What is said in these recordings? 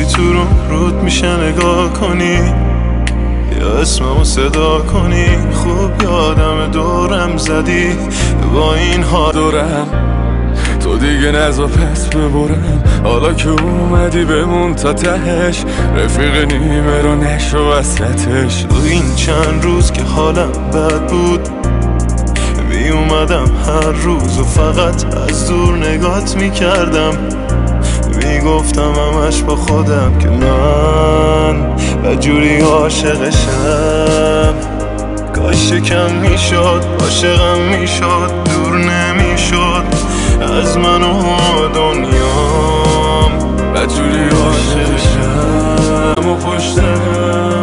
تو رود میشه نگاه کنی یا اسممو صدا کنی. خوب یادم دورم زدی با این ها دورم، تو دیگه نزا پس ببرم. حالا که اومدی بمون تا تهش، رفیق نیمه رو نشو وسطش. تو این چند روز که حالم بد بود می اومدم هر روز و فقط از دور نگات میکردم. میگفتم همش با خودم که من بجوری عاشقشم. کاش کم میشد عاشقم میشد، دور نمیشد از من و دنیام. بجوری عاشقشم و پشتم.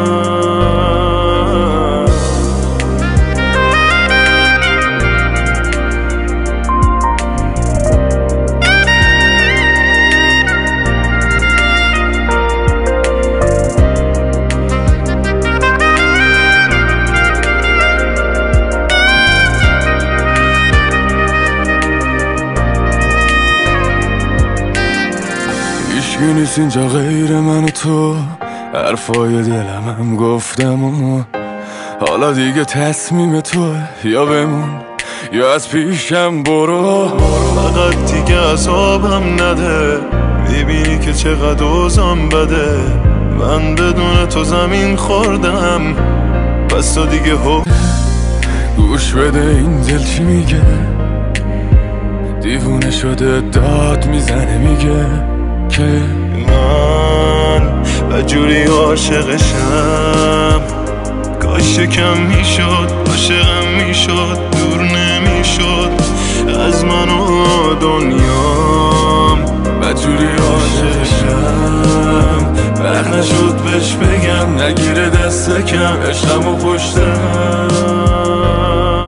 هیچکی نیست اینجا غیر من و تو، حرفای دلم هم گفتم و حالا دیگه تصمیم تو، یا بمون یا از پیشم برو. فقط دیگه عذابم نده، میبینی که چقدر اوضاعم بده. من بدون تو زمین خوردم، پس تو دیگه گوش بده این دل چی میگه. دیوونه شده داد میزنه میگه که من بجوری عاشقشم. کاش کم میشد عاشقم میشد، دور نمیشد از من و دنیام. بجوری عاشقشم، وقت نشد بهش بگم نگیره دست کم، عشقم و پشتم.